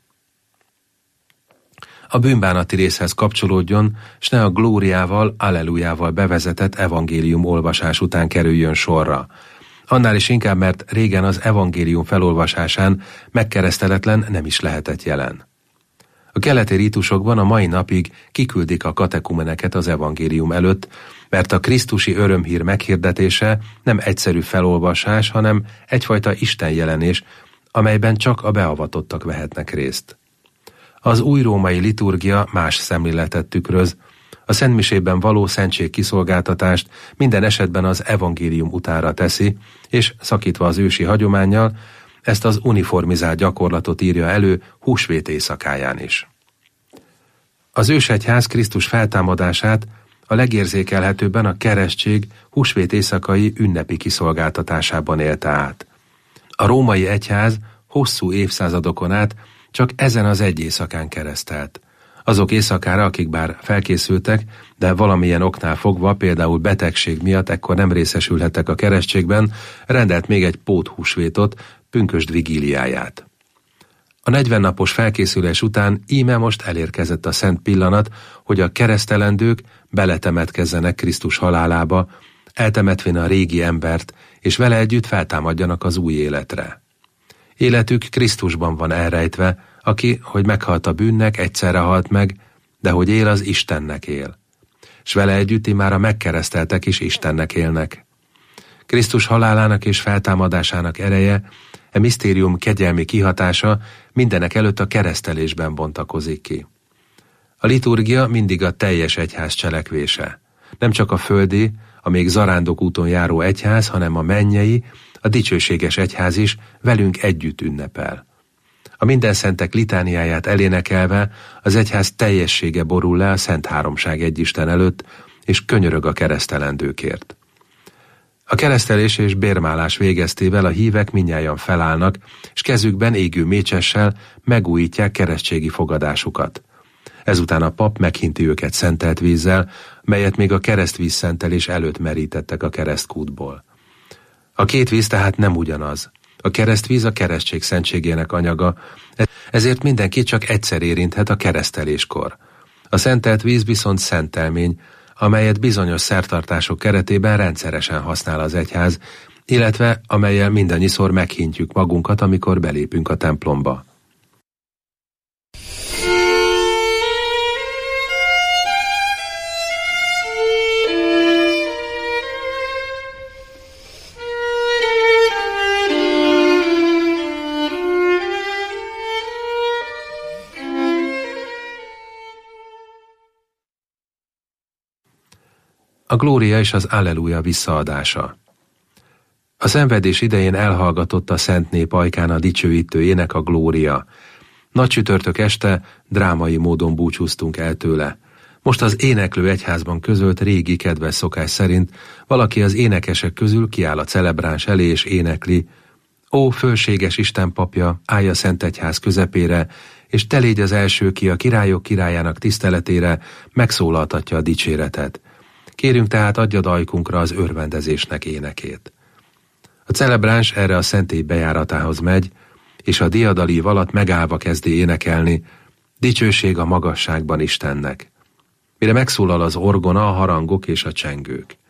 A bűnbánati részhez kapcsolódjon, s ne a glóriával, allelujával bevezetett evangélium olvasás után kerüljön sorra. Annál is inkább, mert régen az evangélium felolvasásán megkereszteletlen nem is lehetett jelen. A keleti rítusokban a mai napig kiküldik a katekumeneket az evangélium előtt, mert a krisztusi örömhír meghirdetése nem egyszerű felolvasás, hanem egyfajta istenjelenés, amelyben csak a beavatottak vehetnek részt. Az új római liturgia más szemléletet tükröz, a szentmisében való szentség kiszolgáltatást minden esetben az evangélium utára teszi, és szakítva az ősi hagyománnyal, ezt az uniformizált gyakorlatot írja elő húsvét éjszakáján is. Az ősegyház Krisztus feltámadását a legérzékelhetőbben a keresztség húsvét éjszakai ünnepi kiszolgáltatásában élte át. A római egyház hosszú évszázadokon át csak ezen az egy éjszakán keresztelt. Azok éjszakára, akik bár felkészültek, de valamilyen oknál fogva, például betegség miatt ekkor nem részesülhettek a keresztségben, rendelt még egy póthúsvétot, pünkösd vigíliáját. A negyvennapos felkészülés után íme most elérkezett a szent pillanat, hogy a keresztelendők beletemetkezzenek Krisztus halálába, eltemetvén a régi embert, és vele együtt feltámadjanak az új életre. Életük Krisztusban van elrejtve, aki, hogy meghalt a bűnnek, egyszerre halt meg, de hogy él, az Istennek él. S vele együtt már a megkereszteltek is Istennek élnek. Krisztus halálának és feltámadásának ereje, e misztérium kegyelmi kihatása mindenek előtt a keresztelésben bontakozik ki. A liturgia mindig a teljes egyház cselekvése. Nem csak a földi, a még zarándok úton járó egyház, hanem a mennyei, a dicsőséges egyház is velünk együtt ünnepel. A mindenszentek litániáját elénekelve az egyház teljessége borul le a Szent Háromság egyisten előtt, és könyörög a keresztelendőkért. A keresztelés és bérmálás végeztével a hívek mindnyájan felállnak, és kezükben égő mécsessel megújítják keresztségi fogadásukat. Ezután a pap meghinti őket szentelt vízzel, melyet még a keresztvízszentelés előtt merítettek a keresztkútból. A két víz tehát nem ugyanaz. A keresztvíz a keresztség szentségének anyaga, ezért mindenki csak egyszer érinthet a kereszteléskor. A szentelt víz viszont szentelmény, amelyet bizonyos szertartások keretében rendszeresen használ az egyház, illetve amellyel mindannyiszor meghintjük magunkat, amikor belépünk a templomba. A glória és az alleluja visszaadása. A szenvedés idején elhallgatott a szent nép ajkán a dicsőítő ének, a glória. Nagy csütörtök este drámai módon búcsúztunk el tőle. Most az éneklő egyházban közölt régi kedves szokás szerint valaki az énekesek közül kiáll a celebráns elé és énekli: Ó, fölséges Isten papja, állj a szent egyház közepére, és te légy az első, ki a királyok királyának tiszteletére megszólaltatja a dicséretet. Kérünk tehát, adjad ajkunkra az örvendezésnek énekét. A celebráns erre a szentély bejáratához megy, és a diadalív alatt megállva kezdi énekelni: Dicsőség a magasságban Istennek. Mire megszólal az orgona, a harangok és a csengők.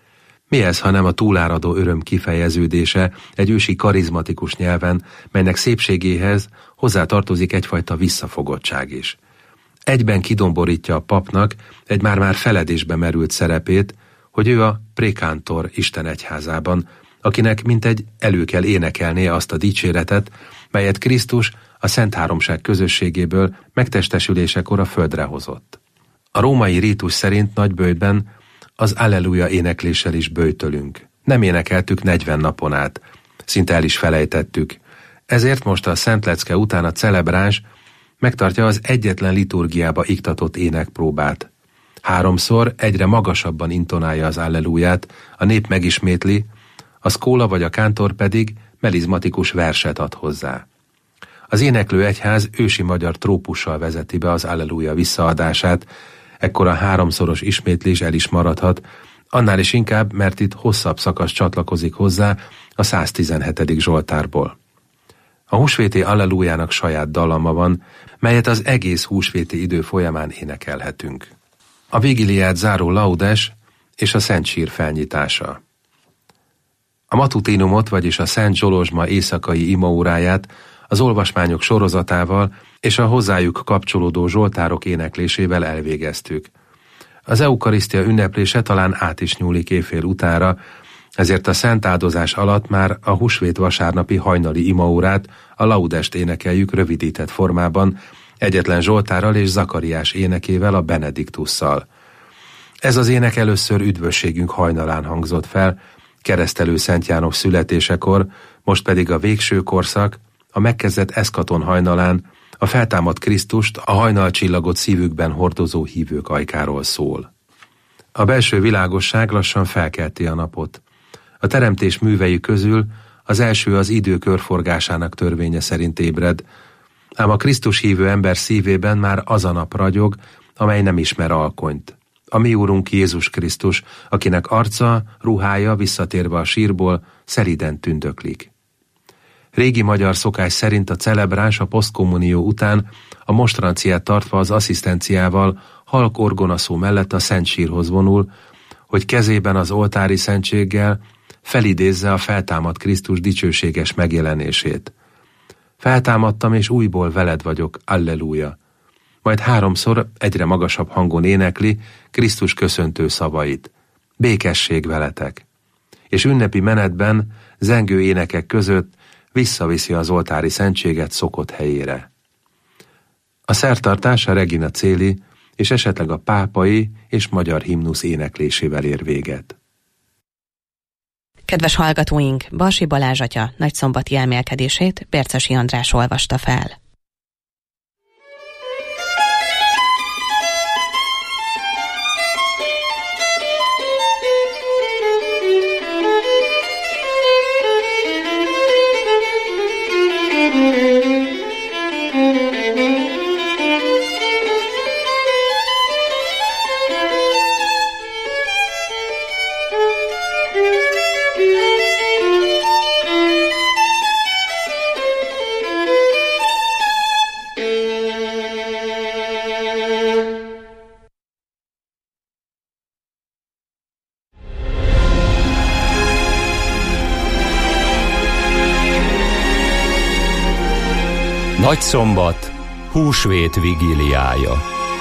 Mi ez, ha nem a túláradó öröm kifejeződése egy ősi karizmatikus nyelven, melynek szépségéhez hozzátartozik egyfajta visszafogottság is. Egyben kidomborítja a papnak egy már-már feledésbe merült szerepét, hogy ő a prékántor Isten egyházában, akinek mintegy elő kell énekelnie azt a dicséretet, melyet Krisztus a Szent Háromság közösségéből megtestesülésekor a földre hozott. A római rítus szerint nagyböjtben az Alleluja énekléssel is böjtölünk. Nem énekeltük negyven napon át, szinte el is felejtettük. Ezért most a Szent Lecke után a celebráns megtartja az egyetlen liturgiába iktatott énekpróbát. Háromszor egyre magasabban intonálja az Alleluját, a nép megismétli, a szkóla vagy a kántor pedig melizmatikus verset ad hozzá. Az éneklő egyház ősi magyar trópussal vezeti be az Alleluja visszaadását, ekkor a háromszoros ismétlés el is maradhat, annál is inkább, mert itt hosszabb szakasz csatlakozik hozzá a száztizenhetedik Zsoltárból. A húsvéti Allelujának saját dallama van, melyet az egész húsvéti idő folyamán énekelhetünk. A vigiliát záró laudes és a Szent Sír felnyitása. A matutinumot, vagyis a Szent Zsolozsma éjszakai imaóráját az olvasmányok sorozatával és a hozzájuk kapcsolódó zsoltárok éneklésével elvégeztük. Az eukarisztia ünneplése talán át is nyúlik éjfél utánra, ezért a szent áldozás alatt már a húsvét vasárnapi hajnali imaórát, a laudest énekeljük rövidített formában, egyetlen zsoltárral és Zakariás énekével, a Benediktusszal. Ez az ének először üdvösségünk hajnalán hangzott fel, keresztelő Szent János születésekor, most pedig a végső korszak, a megkezdett eszkaton hajnalán, a feltámadt Krisztust, a hajnalcsillagot szívükben hordozó hívők ajkáról szól. A belső világosság lassan felkelti a napot. A teremtés művei közül az első az idő körforgásának törvénye szerint ébred, ám a Krisztus hívő ember szívében már az a nap ragyog, amely nem ismer alkonyt. A mi Úrunk Jézus Krisztus, akinek arca, ruhája visszatérve a sírból szelíden tündöklik. Régi magyar szokás szerint a celebráns a posztkommunió után a monstranciát tartva az asszisztenciával halk orgonaszó mellett a Szent Sírhoz vonul, hogy kezében az oltári szentséggel felidézze a feltámadt Krisztus dicsőséges megjelenését. Feltámadtam, és újból veled vagyok, Alleluja. Majd háromszor egyre magasabb hangon énekli Krisztus köszöntő szavait. Békesség veletek. És ünnepi menetben, zengő énekek között visszaviszi az oltári szentséget szokott helyére. A szertartás a Regina Coeli és esetleg a pápai és magyar himnusz éneklésével ér véget. Kedves hallgatóink, Balsi Balázs atya nagyszombati elmélkedését Bércesi András olvasta fel. Nagyszombat, húsvét vigíliája.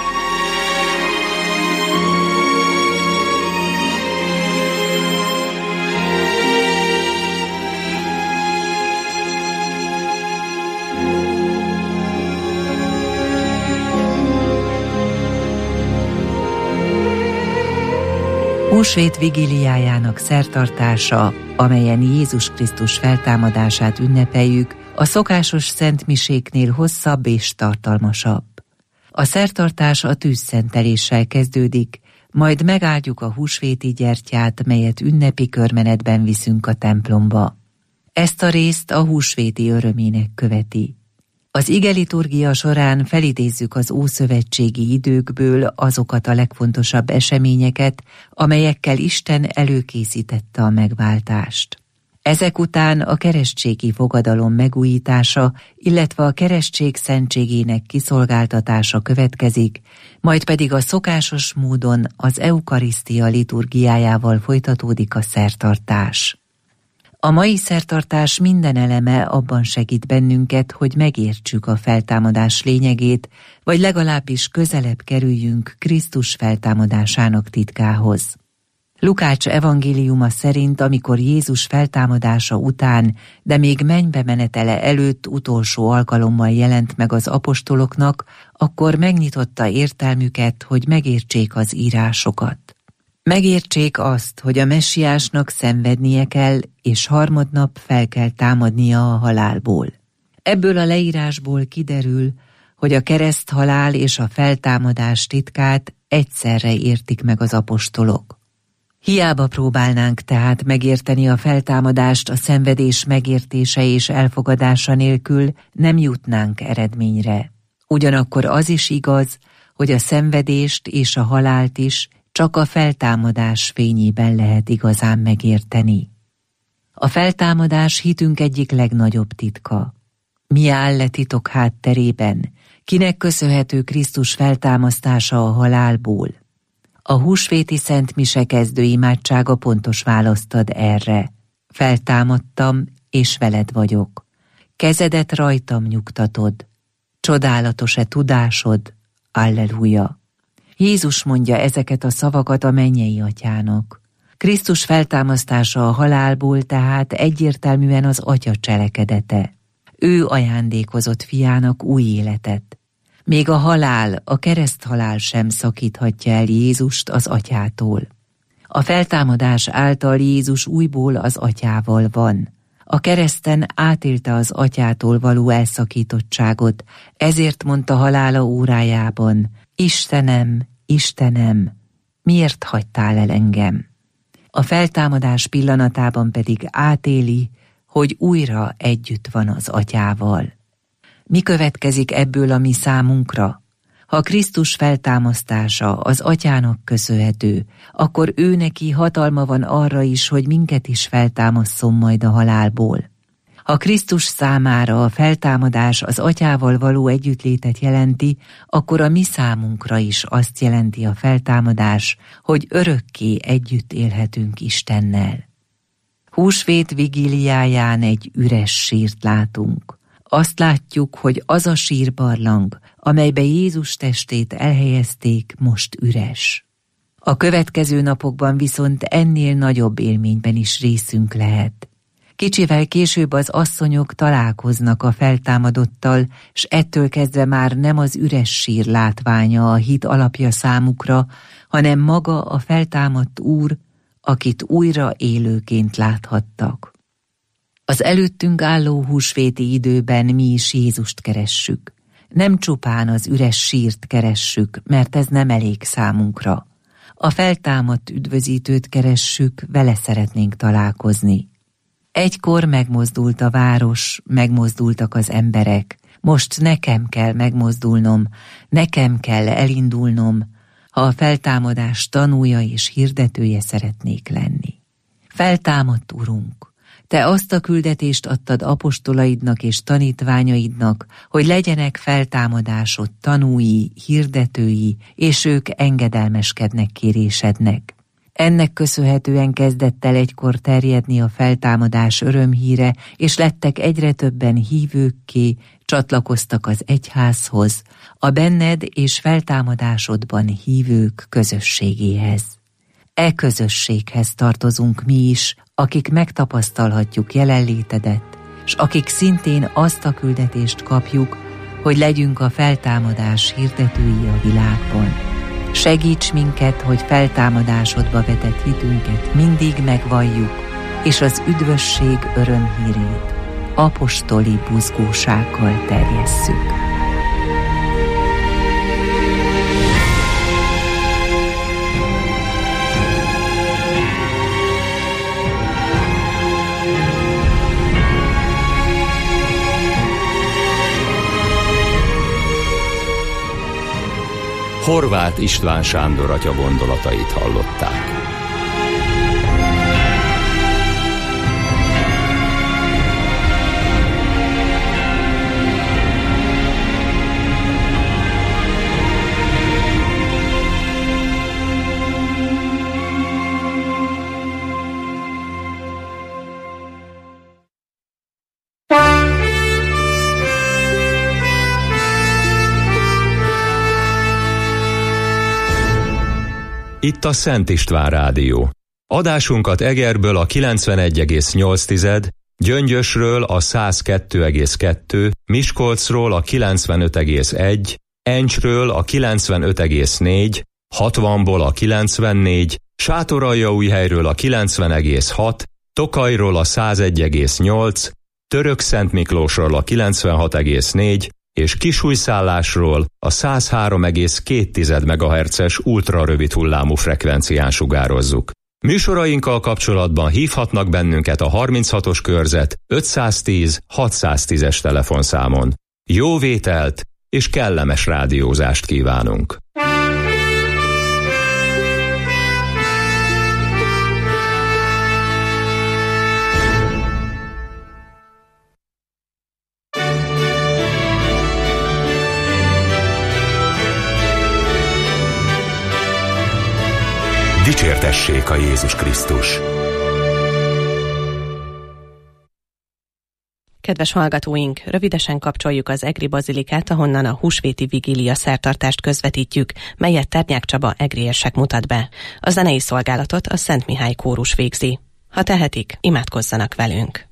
Húsvét vigíliájának szertartása, amelyen Jézus Krisztus feltámadását ünnepeljük, a szokásos szentmiséknél hosszabb és tartalmasabb. A szertartás a tűzszenteléssel kezdődik, majd megáldjuk a húsvéti gyertyát, melyet ünnepi körmenetben viszünk a templomba. Ezt a részt a húsvéti örömének követi. Az igeliturgia során felidézzük az ószövetségi időkből azokat a legfontosabb eseményeket, amelyekkel Isten előkészítette a megváltást. Ezek után a keresztségi fogadalom megújítása, illetve a keresztség szentségének kiszolgáltatása következik, majd pedig a szokásos módon az eukarisztia liturgiájával folytatódik a szertartás. A mai szertartás minden eleme abban segít bennünket, hogy megértsük a feltámadás lényegét, vagy legalábbis közelebb kerüljünk Krisztus feltámadásának titkához. Lukács evangéliuma szerint, amikor Jézus feltámadása után, de még mennybe menetele előtt utolsó alkalommal jelent meg az apostoloknak, akkor megnyitotta értelmüket, hogy megértsék az írásokat. Megértsék azt, hogy a messiásnak szenvednie kell, és harmadnap fel kell támadnia a halálból. Ebből a leírásból kiderül, hogy a kereszthalál és a feltámadás titkát egyszerre értik meg az apostolok. Hiába próbálnánk tehát megérteni a feltámadást a szenvedés megértése és elfogadása nélkül, nem jutnánk eredményre. Ugyanakkor az is igaz, hogy a szenvedést és a halált is csak a feltámadás fényében lehet igazán megérteni. A feltámadás hitünk egyik legnagyobb titka. Mi áll le titok hátterében? Kinek köszönhető Krisztus feltámasztása a halálból? A húsvéti szent mise kezdő imádsága pontos választ ad erre. Feltámadtam, és veled vagyok. Kezedet rajtam nyugtatod. Csodálatos-e tudásod? Alleluja! Jézus mondja ezeket a szavakat a mennyei atyának. Krisztus feltámasztása a halálból tehát egyértelműen az atya cselekedete. Ő ajándékozott fiának új életet. Még a halál, a kereszthalál sem szakíthatja el Jézust az atyától. A feltámadás által Jézus újból az atyával van. A kereszten átélte az atyától való elszakítottságot, ezért mondta halála órájában: Istenem, Istenem, miért hagytál el engem? A feltámadás pillanatában pedig átéli, hogy újra együtt van az atyával. Mi következik ebből a mi számunkra? Ha Krisztus feltámasztása az atyának köszönhető, akkor ő neki hatalma van arra is, hogy minket is feltámasszon majd a halálból. Ha Krisztus számára a feltámadás az atyával való együttlétet jelenti, akkor a mi számunkra is azt jelenti a feltámadás, hogy örökké együtt élhetünk Istennel. Húsvét vigíliáján egy üres sírt látunk. Azt látjuk, hogy az a sírbarlang, amelybe Jézus testét elhelyezték, most üres. A következő napokban viszont ennél nagyobb élményben is részünk lehet. Kicsivel később az asszonyok találkoznak a feltámadottal, s ettől kezdve már nem az üres sír látványa a hit alapja számukra, hanem maga a feltámadt Úr, akit újra élőként láthattak. Az előttünk álló húsvéti időben mi is Jézust keressük. Nem csupán az üres sírt keressük, mert ez nem elég számunkra. A feltámadt üdvözítőt keressük, vele szeretnénk találkozni. Egykor megmozdult a város, megmozdultak az emberek. Most nekem kell megmozdulnom, nekem kell elindulnom, ha a feltámadás tanúja és hirdetője szeretnék lenni. Feltámadt Urunk, Te azt a küldetést adtad apostolaidnak és tanítványaidnak, hogy legyenek feltámadásod tanúi, hirdetői, és ők engedelmeskednek kérésednek. Ennek köszönhetően kezdett el egykor terjedni a feltámadás örömhíre, és lettek egyre többen hívőkké, csatlakoztak az egyházhoz, a benned és feltámadásodban hívők közösségéhez. E közösséghez tartozunk mi is, akik megtapasztalhatjuk jelenlétedet, s akik szintén azt a küldetést kapjuk, hogy legyünk a feltámadás hirdetői a világban. Segíts minket, hogy feltámadásodba vetett hitünket mindig megvalljuk, és az üdvösség örömhírét apostoli buzgósággal terjesszük. Horváth István Sándor atya gondolatait hallották. Itt a Szent István Rádió. Adásunkat Egerből a kilencvenegy egész nyolc, Gyöngyösről a száz kettő egész kettő, Miskolcról a kilencvenöt egész egy, Encsről a kilencvenöt egész négy, hatvanból a kilencvennégy, Sátoraljaújhelyről a kilencven egész hat, Tokajról a száz egy egész nyolc, Törökszentmiklósról a kilencvenhat egész négy, és Kisújszállásról a száz három egész két megahertzes ultrarövid hullámú frekvencián sugározzuk. Műsorainkkal kapcsolatban hívhatnak bennünket a harminchatos körzet ötszáztíz hatszáztízes telefonszámon. Jó vételt és kellemes rádiózást kívánunk! Dicsértessék a Jézus Krisztus! Kedves hallgatóink, rövidesen kapcsoljuk az Egri Bazilikát, ahonnan a húsvéti vigília szertartást közvetítjük, melyet Ternyák Csaba egri érsek mutat be. A zenei szolgálatot a Szent Mihály kórus végzi. Ha tehetik, imádkozzanak velünk!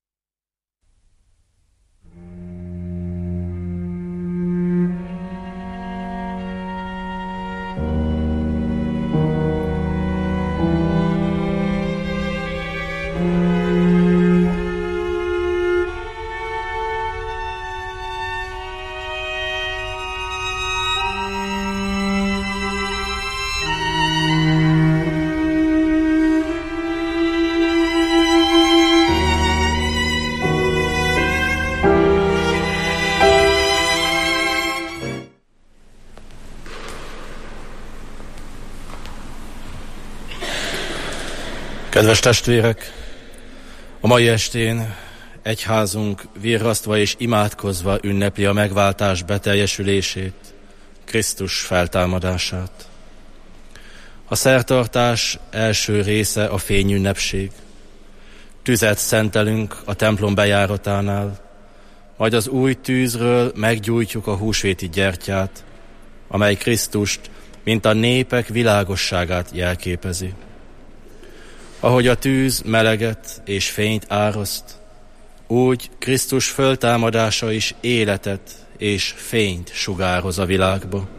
Kedves testvérek, a mai estén egyházunk virrasztva és imádkozva ünnepli a megváltás beteljesülését, Krisztus feltámadását. A szertartás első része a fényünnepség. Tüzet szentelünk a templom bejáratánál, majd az új tűzről meggyújtjuk a húsvéti gyertyát, amely Krisztust, mint a népek világosságát jelképezi. Ahogy a tűz meleget és fényt áraszt, úgy Krisztus föltámadása is életet és fényt sugároz a világba.